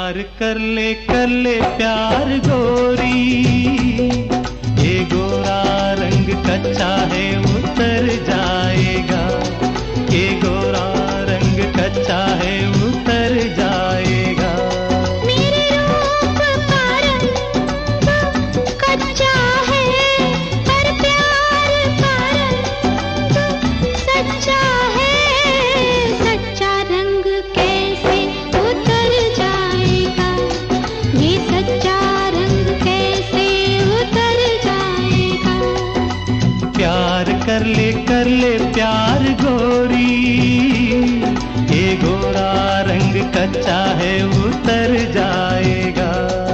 कर ले प्यार गोरी, ये गोरा रंग कच्चा है उतर जाएगा, ये गोरा रंग कच्चा है उतर जाएगा। मेरे रूप का रंग कच्चा है, पर प्यार का रंग सच्चा है। सच्चा रंग कैसे उतर जाएगा, ये सच्चा रंग कैसे उतर जाएगा। प्यार कर ले प्यार गोरी, ये गोरा रंग कच्चा है उतर जाएगा।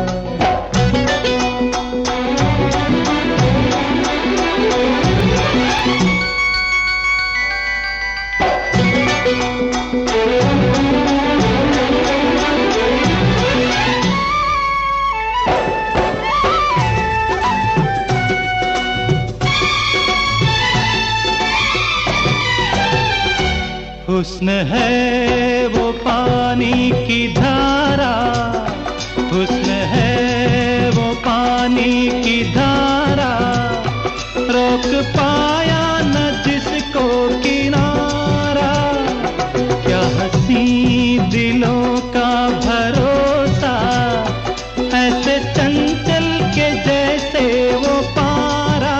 हुस्न है वो पानी की धारा, हुस्न है वो पानी की धारा, रोक पाया न जिसको किनारा। क्या हंसी दिलों का भरोसा, ऐसे चंचल के जैसे वो पारा।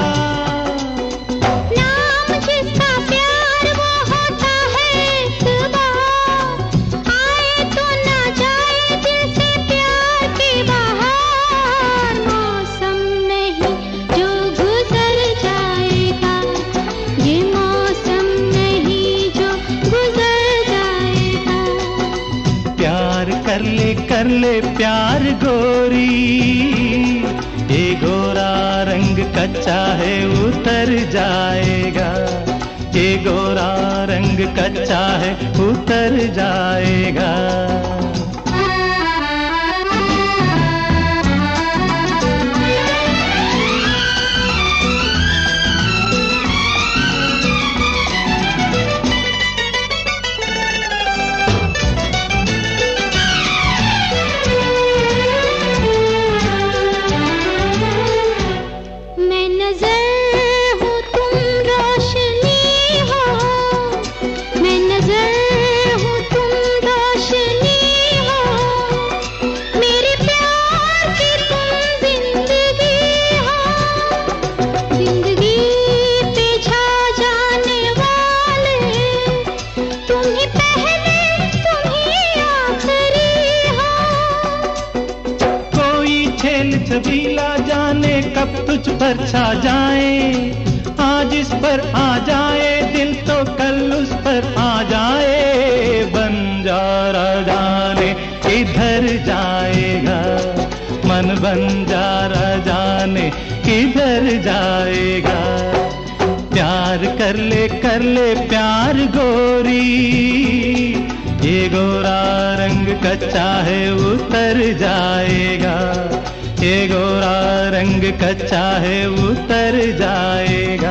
नाम जिसका प्यार वो होता है इतबार, आए तो ना जाए दिल से प्यार की बहार। मौसम नहीं जो गुजर जाएगा, ये मौसम नहीं जो गुजर जाएगा। प्यार कर ले प्यार गोरी, ये गोरा रंग कच्चा है उतर जाएगा, ये गोरा रंग कच्चा है उतर जाएगा। मैं नजर हूँ तुम रोशनी हो, मैं नजर हूँ तुम रोशनी हो। मेरे प्यार की तुम जिंदगी हो, जिंदगी पे छा जाने वाले, तुम ही पहले तुम ही आखिरी हो। कोई छेल छबीला जाने कब तुझ पर छा जाए, आज इस पर आ जाए दिल तो कल उस पर आ जाए। बंजारा जाने किधर जाएगा, मन बंजारा जाने किधर जाएगा। प्यार कर ले प्यार गोरी, ये गोरा रंग कच्चा है उतर जाएगा, ये गोरा रंग कच्चा है उतर जाएगा।